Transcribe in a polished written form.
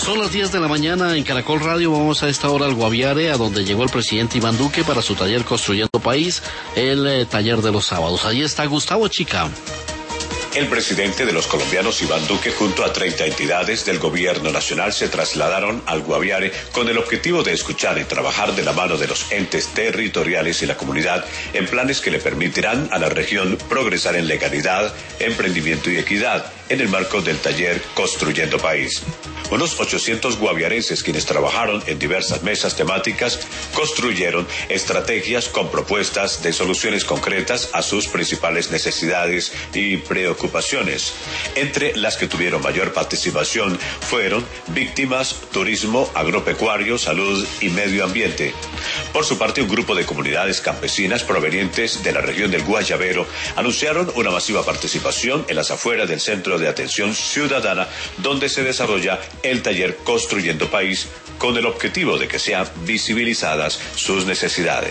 Son las 10 de la mañana en Caracol Radio. Vamos a esta hora al Guaviare, a donde llegó el presidente Iván Duque para su taller Construyendo País, el taller de los sábados. Allí está Gustavo Chica. El presidente de los colombianos, Iván Duque, junto a 30 entidades del gobierno nacional se trasladaron al Guaviare con el objetivo de escuchar y trabajar de la mano de los entes territoriales y la comunidad en planes que le permitirán a la región progresar en legalidad, emprendimiento y equidad en el marco del taller Construyendo País. Unos 800 guaviarenses, quienes trabajaron en diversas mesas temáticas, construyeron estrategias con propuestas de soluciones concretas a sus principales necesidades y preocupaciones. Entre las que tuvieron mayor participación fueron víctimas, turismo, agropecuario, salud y medio ambiente. Por su parte, un grupo de comunidades campesinas provenientes de la región del Guayabero anunciaron una masiva participación en las afueras del Centro de Atención Ciudadana, donde se desarrolla el taller Construyendo País, con el objetivo de que sean visibilizadas sus necesidades.